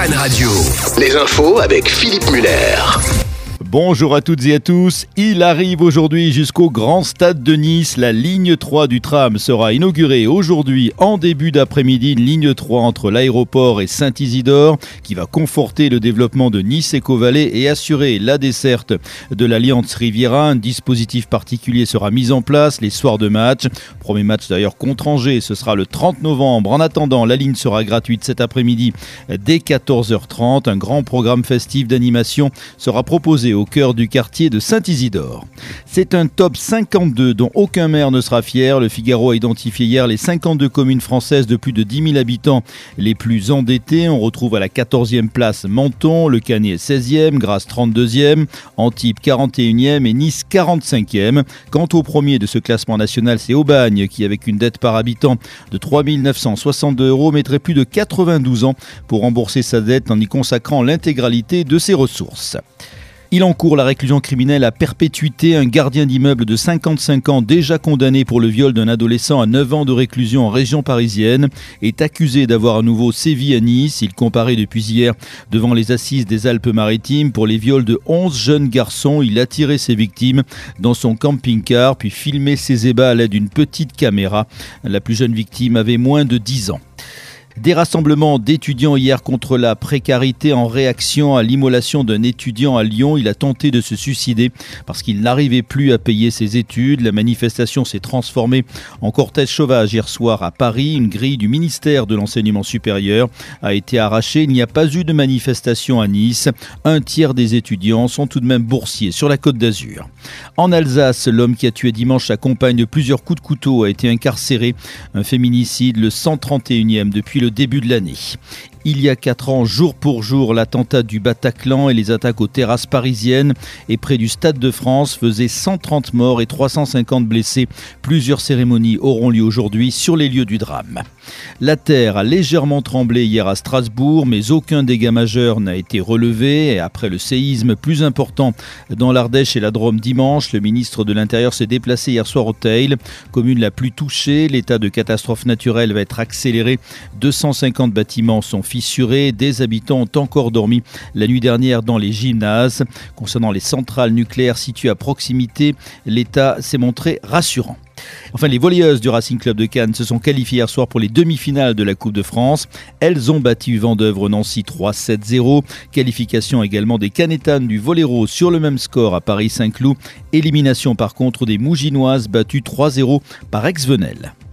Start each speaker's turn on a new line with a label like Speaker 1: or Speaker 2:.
Speaker 1: Cannes Radio. Les infos avec Philippe Muller.
Speaker 2: Bonjour à toutes et à tous, il arrive aujourd'hui jusqu'au Grand Stade de Nice. La ligne 3 du tram sera inaugurée aujourd'hui en début d'après-midi. Une ligne 3 entre l'aéroport et Saint-Isidore qui va conforter le développement de Nice-Éco-Vallée et assurer la desserte de l'Alliance Riviera. Un dispositif particulier sera mis en place les soirs de match. Premier match d'ailleurs contre Angers, ce sera le 30 novembre. En attendant, la ligne sera gratuite cet après-midi dès 14h30. Un grand programme festif d'animation sera proposé au cœur du quartier de Saint-Isidore. C'est un top 52 dont aucun maire ne sera fier. Le Figaro a identifié hier les 52 communes françaises de plus de 10 000 habitants les plus endettées. On retrouve à la 14e place Menton, Le Canet 16e, Grasse 32e, Antibes 41e et Nice 45e. Quant au premier de ce classement national, c'est Aubagne qui, avec une dette par habitant de 3 962 €, mettrait plus de 92 ans pour rembourser sa dette en y consacrant l'intégralité de ses ressources. Il encourt la réclusion criminelle à perpétuité. Un gardien d'immeuble de 55 ans, déjà condamné pour le viol d'un adolescent à 9 ans de réclusion en région parisienne, est accusé d'avoir à nouveau sévi à Nice. Il comparaît depuis hier devant les assises des Alpes-Maritimes pour les viols de 11 jeunes garçons. Il a tiré ses victimes dans son camping-car, puis filmé ses ébats à l'aide d'une petite caméra. La plus jeune victime avait moins de 10 ans. Des rassemblements d'étudiants hier contre la précarité en réaction à l'immolation d'un étudiant à Lyon. Il a tenté de se suicider parce qu'il n'arrivait plus à payer ses études. La manifestation s'est transformée en cortège sauvage hier soir à Paris. Une grille du ministère de l'Enseignement supérieur a été arrachée. Il n'y a pas eu de manifestation à Nice. Un tiers des étudiants sont tout de même boursiers sur la Côte d'Azur. En Alsace, l'homme qui a tué dimanche sa compagne de plusieurs coups de couteau a été incarcéré. Un féminicide, le 131e depuis le début de l'année. Il y a 4 ans, jour pour jour, l'attentat du Bataclan et les attaques aux terrasses parisiennes et près du Stade de France faisaient 130 morts et 350 blessés. Plusieurs cérémonies auront lieu aujourd'hui sur les lieux du drame. La terre a légèrement tremblé hier à Strasbourg, mais aucun dégât majeur n'a été relevé. Et après le séisme plus important dans l'Ardèche et la Drôme dimanche, le ministre de l'Intérieur s'est déplacé hier soir au Teil, commune la plus touchée. L'état de catastrophe naturelle va être accéléré. 250 bâtiments sont fissurés. Des habitants ont encore dormi la nuit dernière dans les gymnases. Concernant les centrales nucléaires situées à proximité, l'État s'est montré rassurant. Enfin, les volleyeuses du Racing Club de Cannes se sont qualifiées hier soir pour les demi-finales de la Coupe de France. Elles ont battu Vendeuvre Nancy 3-7-0. Qualification également des Canétanes du Volley-Rose sur le même score à Paris Saint-Cloud. Élimination par contre des Mouginoises battues 3-0 par Aix-Venelle.